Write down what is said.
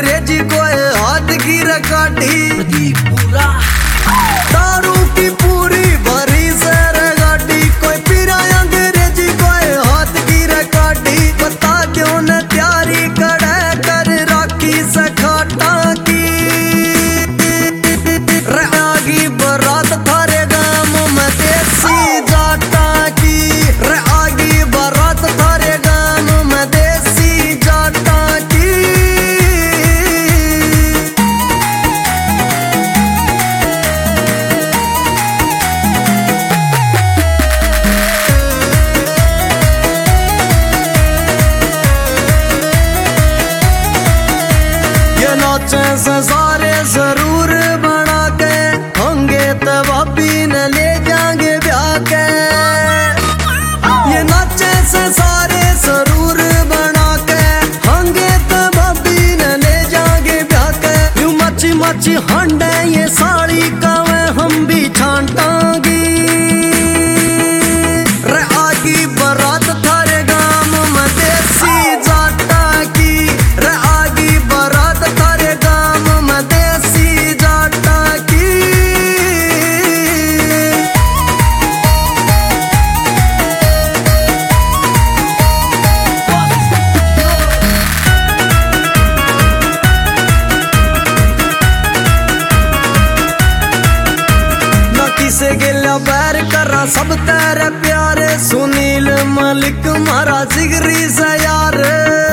अंग्रेजी कोई हाथ की रकाटी पूरा दारू की पूरी भरी सर गाड़ी कोई पीरा अंग्रेजी कोई हाथ की रकाटी पता क्यों न तैयारी करे कर राखी सखाटा की आगी बरात थारे गाँव में देसी जाटा की आगी बरात थारे गाँव में देसी जाटा की ये नाचे से सारे जरूर बना के होंगे तब अभी न ले जाएंगे ब्याह के ये नाचे से सारे जरूर बना के होंगे तब अभी न ले जाएंगे ब्याह के यूं मची मची हंडे ये साड़ी का वे हम भी छांटांगी रे आगी बरात थारे गाँव में देसी जाटा की रे आगी बरात थारे गाँव में देसी जाटा की से गिला बैर करा सब तेरे प्यारे सुनील मलिक मारा जिगरी से यार